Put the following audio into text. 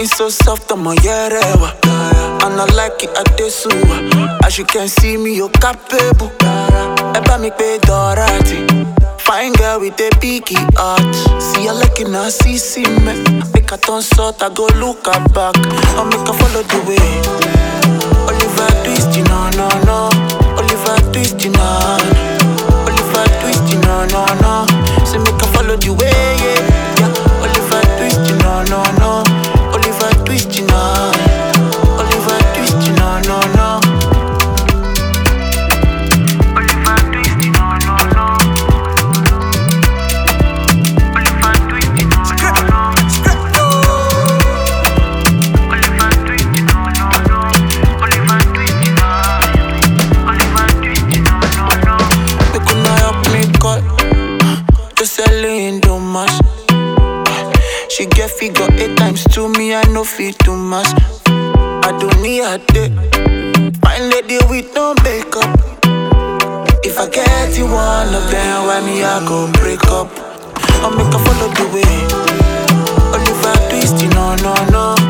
Skin so soft, I'm a yerewa. And I like it at the sewer. As you can see me, you're capable. Eba mi pe dorati. Fine girl with a biggie heart. See I like it now, see me. Make a turn sort, I go look her back. I make her follow the way. Oliver Twist, you know, no. Oliver Twist, you know. Oliver Twist, you know, no. Say make her follow the way, yeah. Oliver Twist, you know, no. Oliver Twist, you know. Oliver Twist, you know, no. Oliver Twist, you know, no. Oliver Twist, you know, no. Oliver Twist, you know, no. Oliver Twist, you know. Oliver Twist, you know, no. They could not help me cut. Just selling too much. She get figure 8 times to me, I no feel too much. I don't need a day. Fine lady with no makeup. If I get you one of them, why me I go break up? I'll make her follow the way. Oliver Twist, you know, no.